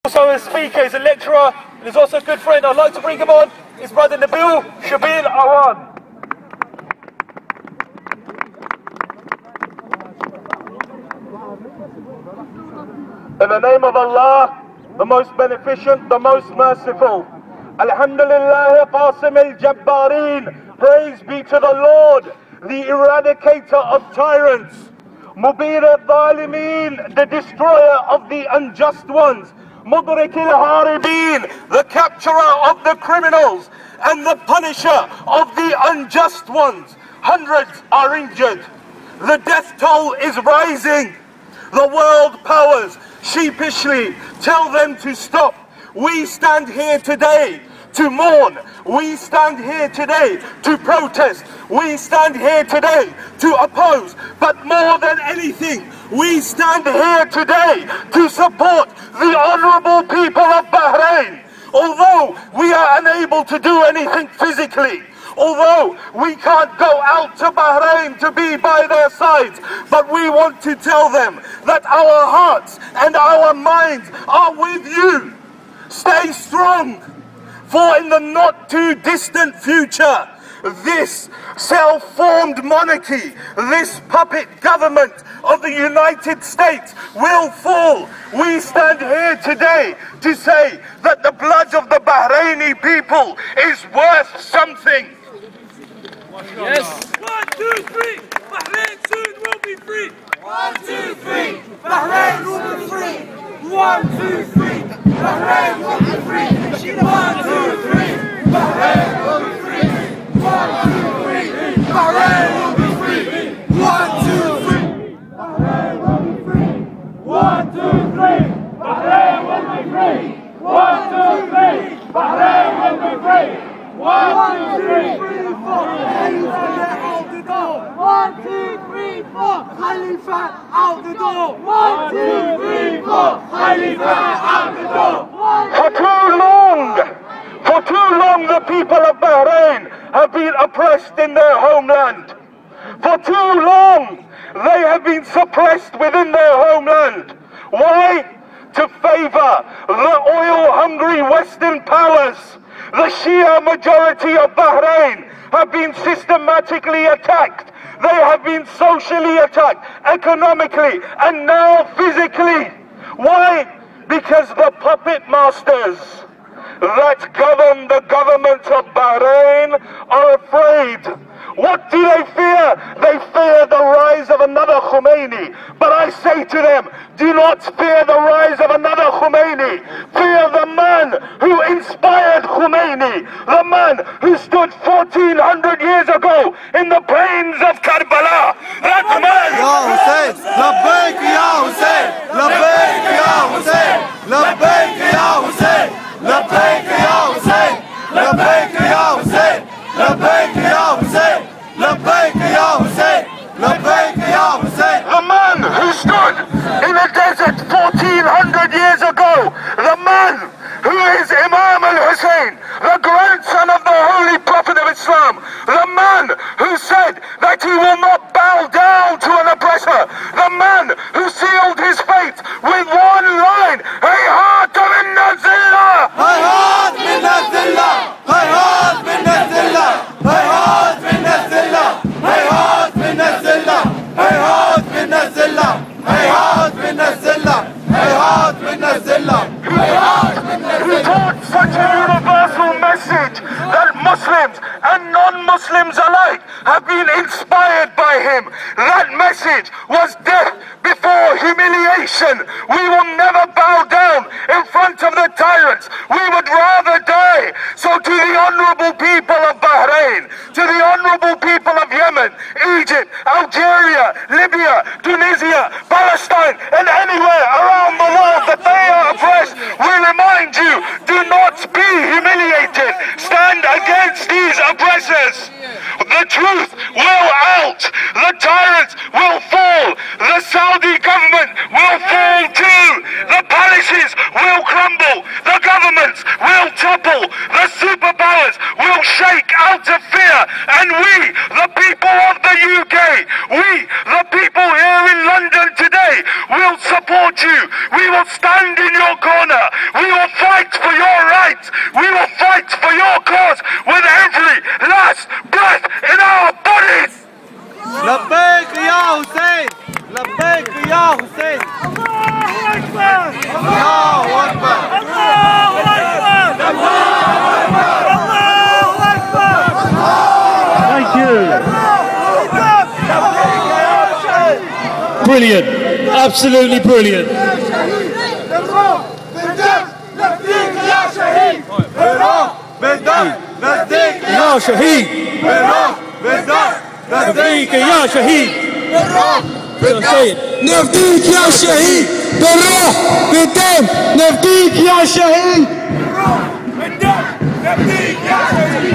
Also a speaker, he's a lecturer, and he's also a good friend. I'd like to bring him on, his brother Nabil Shabil Awan. In the name of Allah, the most beneficent, the most merciful. Alhamdulillah Qasim al-Jabbareen. Praise be to the Lord, the eradicator of tyrants. Mubir al-Zalimeen, the destroyer of the unjust ones. Mudrik al-Haribeen, the capturer of the criminals and the punisher of the unjust ones. Hundreds are injured. The death toll is rising. The world powers sheepishly tell them to stop. We stand here today to mourn. We stand here today to protest. We stand here today to oppose. But more than anything, we stand here today to support the honourable people of Bahrain. Although we are unable to do anything physically, although we can't go out to Bahrain to be by their sides, but we want to tell them that our hearts and our minds are with you. Stay strong, for in the not too distant future, this self-formed monarchy, this puppet government of the United States will fall. We stand here today to say that the blood of the Bahraini people is worth something. Yes. 1, 2, 3. Bahrain soon will be free. 1, 2, 3. Bahrain will be free. 1, 2, 3. Bahrain will be free. 1, 2, 3. Bahrain will be free. 1, 2, 3. Bahrain will be free. 1, 2, 3. Bahrain will be free. 1, 2, 3. Bahrain will be free. 1, 2, 3. Bahrain will be free. 1, 2, 3, 4. Out the door. 1, 2, 3, 4. Khalifa out the door. 1, 2, 3, 4. Khalifa out the door. For too long the people of Bahrain have been oppressed in their homeland. For too long they have been suppressed within their homeland. Why? To favor the oil-hungry Western powers. The Shia majority of Bahrain have been systematically attacked. They have been socially attacked, economically, and now physically. Why? Because the puppet masters that govern the government of Bahrain are afraid. What do they fear? They fear the rise of another Khomeini. But I say to them, do not fear the rise of another Khomeini. Fear the man who inspired Khomeini. The man who stood 1400 years ago in the plains of Karbala. That man... Ya Hussein! Labbaik Ya Hussein! Labbaik Ya Hussein! Labbaik Ya Hussein! Labbaik Ya Hussein! Labbaik Ya Hussein! Labbaik Ya Hussein! Labbaik Ya Hussein! Labbaik Ya Hussein! The man who stood in the desert 1400 years ago. The man who is Imam al-Hussein, the grandson of the Holy Prophet of Islam. The man who said that he will not bow down to an oppressor. The man who sealed his fate with one line. Hayhat min Zillah! Hayhat min Zillah! Hayhat min Zillah! Hayhat min Zillah! Hayhat min Zillah! Hayhat min Zillah! Hayhat min Zillah! Hayhat min Zillah! He taught such a universal message that Muslims and non-Muslims alike have been inspired by him. That message was death before humiliation. We will never bow down in front of the tyrants. We would rather die. So to the honourable people of Bahrain, to the honourable people of Yemen, Egypt, Algeria, Libya, Tunisia, Palestine, and anywhere around the world that they are oppressed, we remind you, do not be humiliated. Stand against these oppressors. The truth will out. The tyrants will fall. The Saudi government will fall too. The palaces will crumble. The governments will topple. The superpowers will shake out of fear. And we, the people of the UK, we, the people here in London today, will support you. We will stand in your corner. We Brilliant. Absolutely brilliant. يا شهيد نفديك يا شهيد نفديك يا شهيد بالروح بالدم نفديك يا شهيد بالدم نفديك يا شهيد